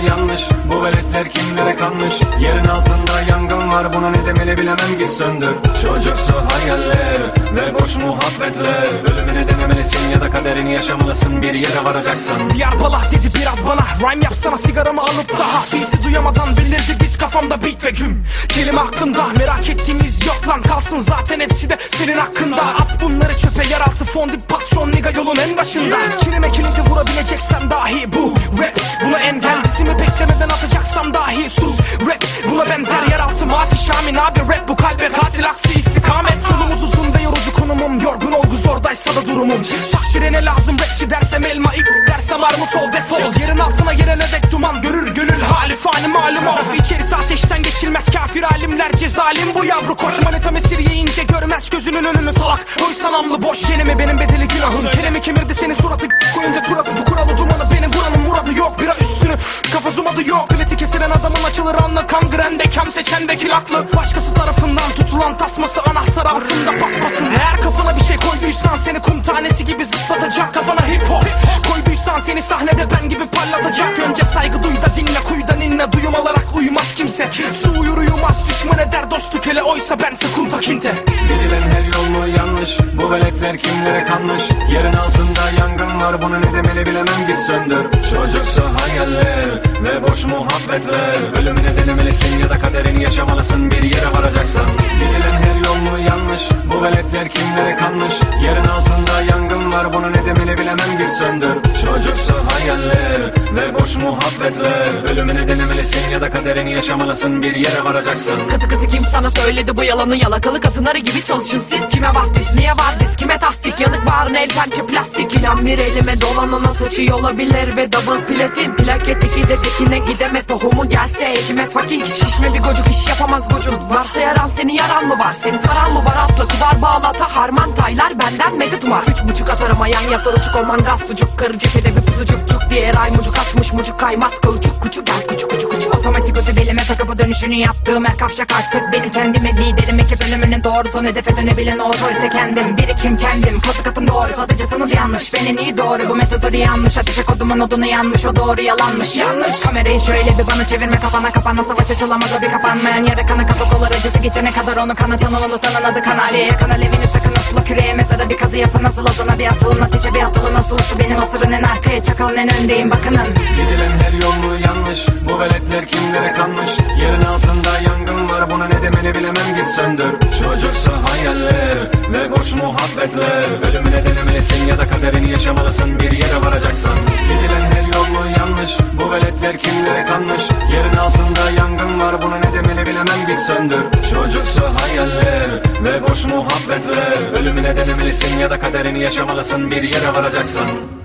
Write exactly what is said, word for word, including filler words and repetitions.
yanlış? Bu veletler kimlere kanmış? Yerin altında yangın var, buna ne demeli bilemem, git söndür. Çocuksu hayaller ve boş muhabbetler. Ölümüne denemelisin ya da kaderini yaşamalısın, bir yere varacaksın. Diyar balah dedi biraz bana, rhyme yapsana sigaramı alıp daha. Beat'i duyamadan belirdi biz kafamda beat ve güm. Kelime aklımda, merak ettiğimiz yok lan, kalsın zaten hepsi de senin hakkında. At bunları çöpe, yeraltı fondip patron nigga yolun en başında. Kelime kilidi vurabileceksen dahi bu rap. Buna engel dizimi beklemeden atacaksam dahi sus. Rap buna benzer yeraltı mafi Şamin abi, rap bu kalbe katil aksi istikamet. Yolumuz uzun ve yorucu konumum, yorgun olgu zordaysa da durumum. Takdire ne lazım rapçi dersem elma, ip dersem armut ol defol. Yerin altına girene dek duman görür gönül hali fani malum of. İçerisi ateşten geçilmez kafir alimler cezalim bu yavru koç. Manita mesir yiyince görmez gözünün önünü salak. Oysa namlı boş yenimi benim bedeli günahım. Kelimi kemirdi senin suratı koyunca turatı, bu kuralı dumanı benim buranın muradı yok. Bira üstünü kafa zumadı yok. Bileti kesilen adamın açılır anla kangrende, kam seçende kilaklı. Başkası tarafından tutulan tasması anahtar altında paspasın. Eğer kafana bir şey koyduysan seni kum tanesi gibi zıplatacak. Kafana hip hop koyduysan seni sahnede ben gibi parlatacak. Önce saygı duy da dinle, kuyudan inle, duyum alarak uyumaz kimse. Su uyur uyumaz düşman eder dostu köle, oysa bense kunta kinte. Gidilen her yol mu yanlış? Bu veletler kimlere kanmış? Yerin altında yangın var, buna ne demeli bilemem, git söndür. Çocuksa hayaller ve boş muhabbetler. Ölümüne denemelisin ya da kaderini yaşamalısın, bir yere varacaksın. Gidilen her yol mu yanlış? Bu veletler kimlere kanmış? Yerin altında yangın var, buna ne demeli bilemem, git söndür. Çocuksa hayaller ve boş muhabbetler. Ölümüne denemelisin ya da kaderini yaşamalısın, bir yere varacaksın. Katı kızı kim sana söyledi bu yalanı? Yalakalı kadınları gibi çalışın siz. Kime vastis, niye var biz, kime tasdik? Yanık bağrın el pençe plastik. İlan bir elime dolanana sıçıyor olabilir ve double platin. Plaket iki de dekine gideme, tohumu gelse ekime fucking. Şişme bir gocuk iş yapamaz gocun. Varsa yaran seni, yaran mı var? Seni saran mı var? Atla kubar bağlata harman taylar, benden medet umar. Üç buçuk atarım ayağın yatar uçuk, orman gaz sucuk. Karı cephede bir pusucuk cuk diye ray mucuk açmış mucuk kaymaz kılıçuk kuçuk gel kuçuk kuçuk kuçuk. Otomatik öte belime takıp o dönüşünü yaptığım her kavşak artık benim kendime liderim. Ekip ölümünün doğru son hedefe dönebilen otorite kendim. Birikim kendim, katı katım doğru, satıcısınız yanlış. Benim iyi doğru, bu metodu yanlış. Ateşe kodumun odunu yanmış, o doğru yalanmış yanlış. Kamerayı şöyle bir bana çevirme, kafana kapana savaş açılamaz, o bir kapanmayan yere kanı kafa kolar acısı geçene kadar onu kanatan unutanın adı kanaliye. Yakan alevini sakın asılı küreğe, mezara bir kazı yapın asıl azına, bir asılın ateşe bir atılı nasılısı. Benim asırın en arkaya, çakalın en öndeyim bakının. Gidilen her yol mu yanlış? Bu veletler kimlere kanmış? Yerin altında yangın var, buna ne demeli bilemem, git söndür. Çocuksa hayaller ve boş muhabbetler. Ölümüne denemelisin ya da kaderini yaşamalısın, bir yere varacaksın. Gidilen her yol mu yanlış? Bu veletler kimlere kanmış? Yerin altında yangın var, buna ne demeli bilemem, git söndür. Çocuksa hayaller ve boş muhabbetler. Ölümüne denemelisin ya da kaderini yaşamalısın, bir yere varacaksın.